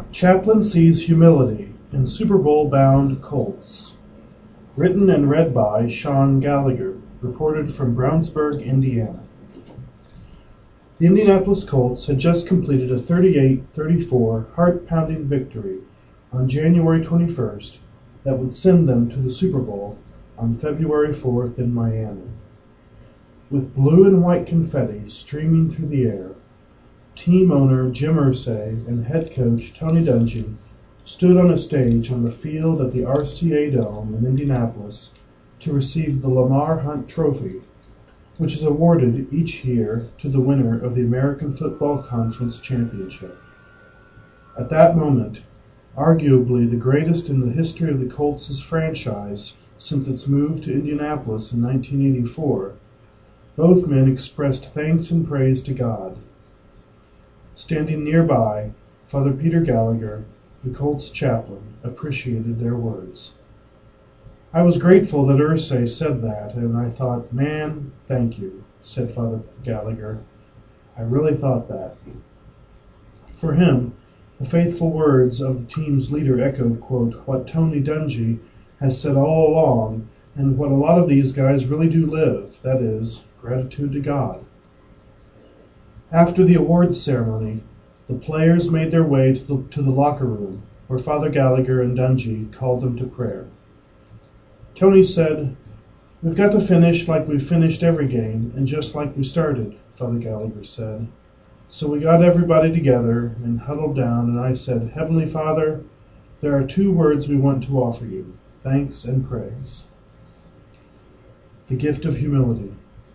Chaplin sees humility in Super Bowl-bound Colts. Written and read by Sean Gallagher. Reported from Brownsburg, Indiana. The Indianapolis Colts had just completed a 38-34 heart-pounding victory on January 21st that would send them to the Super Bowl on February 4th in Miami. With blue and white confetti streaming through the air, team owner Jim Irsay and head coach Tony Dungy stood on a stage on the field at the RCA Dome in Indianapolis to receive the Lamar Hunt Trophy, which is awarded each year to the winner of the American Football Conference Championship. At that moment, arguably the greatest in the history of the Colts' franchise since its move to Indianapolis in 1984, both men expressed thanks and praise to God. Standing nearby, Father Peter Gallagher, the Colts chaplain, appreciated their words. I was grateful that Irsay said that, and I thought, man, thank you, said Father Gallagher. I really thought that. For him, the faithful words of the team's leader echoed, quote, what Tony Dungy has said all along, and what a lot of these guys really do live, that is, gratitude to God. After the awards ceremony, the players made their way to the locker room, where Father Gallagher and Dungy called them to prayer. Tony said, we've got to finish like we've finished every game, and just like we started, Father Gallagher said. So we got everybody together and huddled down, and I said, Heavenly Father, there are two words we want to offer you, thanks and praise. The gift of humility.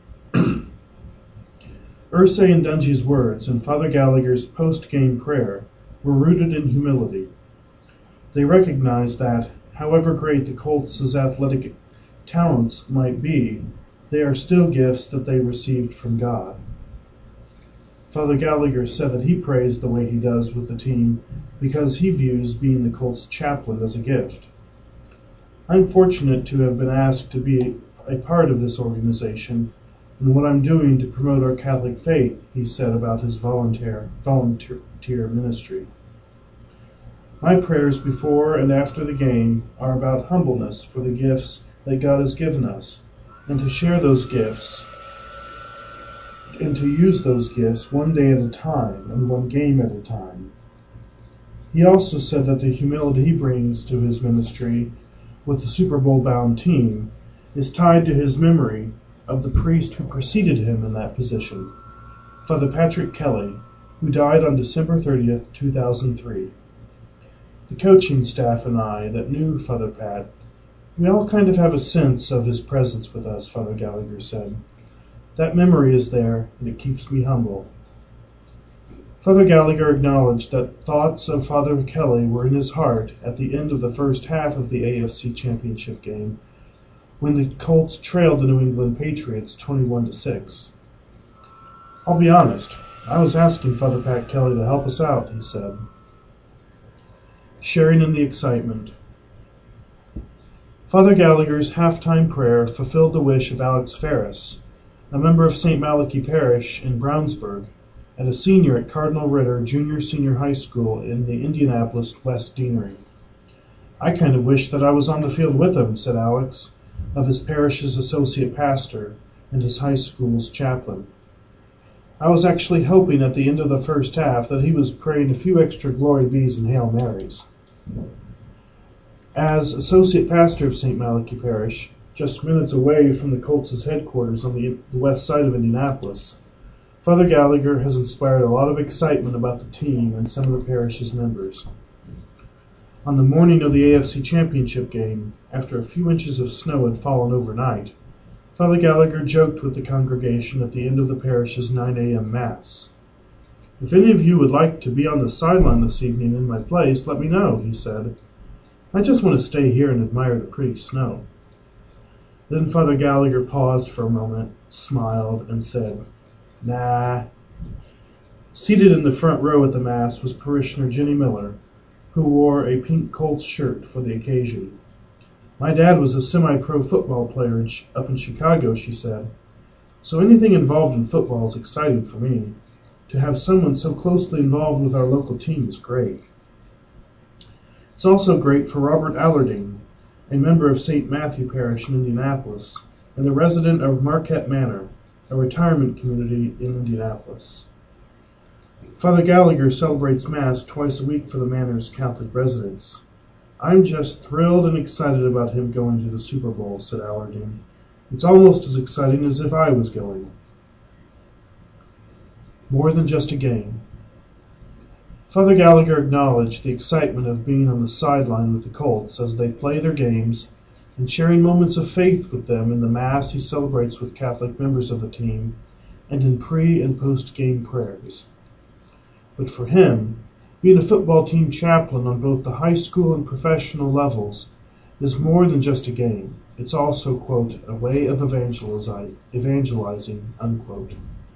Irsay and Dungy's words and Father Gallagher's post-game prayer were rooted in humility. They recognized that, however great the Colts' athletic talents might be, they are still gifts that they received from God. Father Gallagher said that he prays the way he does with the team because he views being the Colts chaplain as a gift. I'm fortunate to have been asked to be a part of this organization and what I'm doing to promote our Catholic faith, he said about his volunteer ministry. My prayers before and after the game are about humbleness for the gifts that God has given us, and to share those gifts, and to use those gifts one day at a time and one game at a time. He also said that the humility he brings to his ministry with the Super Bowl-bound team is tied to his memory of the priest who preceded him in that position, Father Patrick Kelly, who died on December 30th, 2003. The coaching staff and I that knew Father Pat, we all kind of have a sense of his presence with us, Father Gallagher said. That memory is there, and it keeps me humble. Father Gallagher acknowledged that thoughts of Father Kelly were in his heart at the end of the first half of the AFC Championship game, when the Colts trailed the New England Patriots 21-6. I'll be honest, I was asking Father Pat Kelly to help us out, he said. Sharing in the excitement. Father Gallagher's halftime prayer fulfilled the wish of Alex Ferris, a member of St. Malachy Parish in Brownsburg, and a senior at Cardinal Ritter Junior-Senior High School in the Indianapolis West Deanery. I kind of wish that I was on the field with him, said Alex, of his parish's associate pastor and his high school's chaplain. I was actually hoping at the end of the first half that he was praying a few extra Glory Bees and Hail Marys. As associate pastor of St. Malachy Parish, just minutes away from the Colts' headquarters on the west side of Indianapolis, Father Gallagher has inspired a lot of excitement about the team and some of the parish's members. On the morning of the AFC Championship game, after a few inches of snow had fallen overnight, Father Gallagher joked with the congregation at the end of the parish's 9 a.m. Mass. If any of you would like to be on the sideline this evening in my place, let me know, he said. I just want to stay here and admire the pretty snow. Then Father Gallagher paused for a moment, smiled, and said, Nah. Seated in the front row at the Mass was parishioner Jenny Miller, who wore a pink Colts shirt for the occasion. My dad was a semi-pro football player up in Chicago, she said, so anything involved in football is exciting for me. To have someone so closely involved with our local team is great. It's also great for Robert Allardine, a member of St. Matthew Parish in Indianapolis, and the resident of Marquette Manor, a retirement community in Indianapolis. Father Gallagher celebrates Mass twice a week for the Manor's Catholic residents. I'm just thrilled and excited about him going to the Super Bowl, said Allardine. It's almost as exciting as if I was going. More than just a game. Father Gallagher acknowledged the excitement of being on the sideline with the Colts as they play their games and sharing moments of faith with them in the Mass he celebrates with Catholic members of the team and in pre- and post-game prayers. But for him, being a football team chaplain on both the high school and professional levels is more than just a game. It's also, quote, a way of evangelizing, unquote.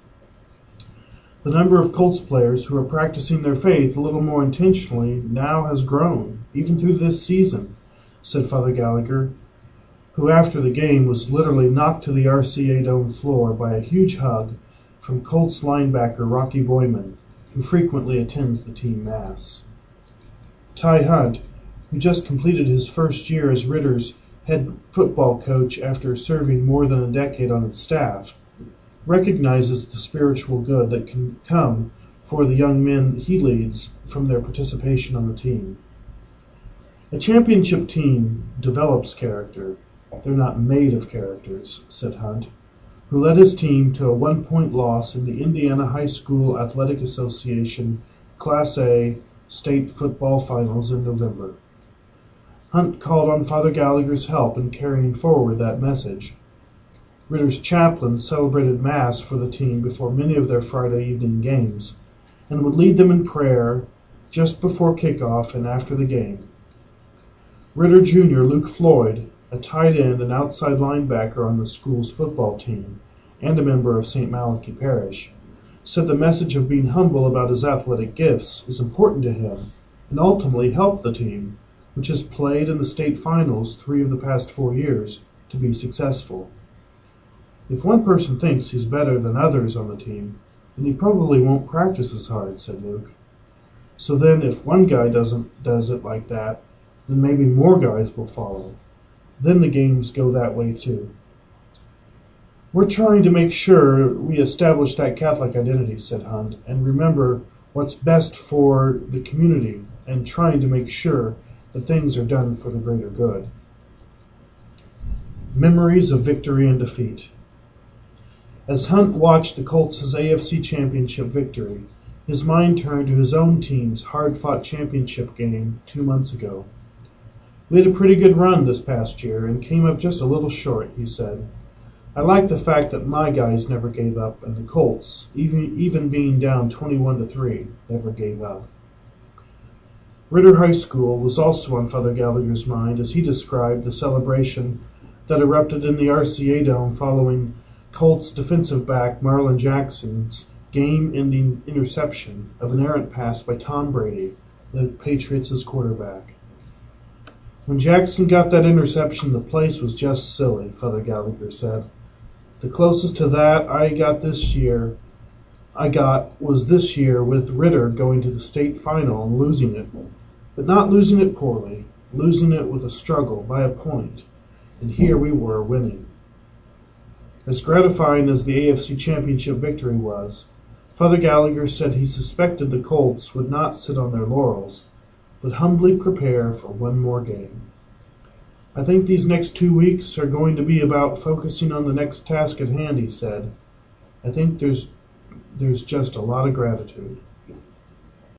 The number of Colts players who are practicing their faith a little more intentionally now has grown, even through this season, said Father Gallagher, who after the game was literally knocked to the RCA Dome floor by a huge hug from Colts linebacker Rocky Boyman, who frequently attends the team Mass. Ty Hunt, who just completed his first year as Ritter's head football coach after serving more than a decade on its staff, recognizes the spiritual good that can come for the young men he leads from their participation on the team. A championship team develops character. They're not made of characters, said Hunt, who led his team to a 1-point loss in the Indiana High School Athletic Association Class A state football finals in November. Hunt called on Father Gallagher's help in carrying forward that message. Ritter's chaplain celebrated Mass for the team before many of their Friday evening games and would lead them in prayer just before kickoff and after the game. Ritter Jr. Luke Floyd, a tight end and outside linebacker on the school's football team and a member of St. Malachi Parish, said the message of being humble about his athletic gifts is important to him and ultimately helped the team, which has played in the state finals 3 of the past 4 years, to be successful. If one person thinks he's better than others on the team, then he probably won't practice as hard, said Luke. So then if one guy does it like that, then maybe more guys will follow. Then the games go that way too. We're trying to make sure we establish that Catholic identity, said Hunt, and remember what's best for the community and trying to make sure that things are done for the greater good. Memories of victory and defeat. As Hunt watched the Colts' AFC Championship victory, his mind turned to his own team's hard-fought championship game 2 months ago. We had a pretty good run this past year and came up just a little short, he said. I like the fact that my guys never gave up and the Colts, even being down 21-3, never gave up. Ritter High School was also on Father Gallagher's mind as he described the celebration that erupted in the RCA Dome following Colts defensive back Marlon Jackson's game-ending interception of an errant pass by Tom Brady, the Patriots' quarterback. When Jackson got that interception, the place was just silly, Father Gallagher said. The closest to that I got was this year with Ritter going to the state final and losing it, but not losing it poorly, losing it with a struggle by a point, and here we were winning. As gratifying as the AFC Championship victory was, Father Gallagher said he suspected the Colts would not sit on their laurels, but humbly prepare for one more game. I think these next 2 weeks are going to be about focusing on the next task at hand, he said. I think there's just a lot of gratitude.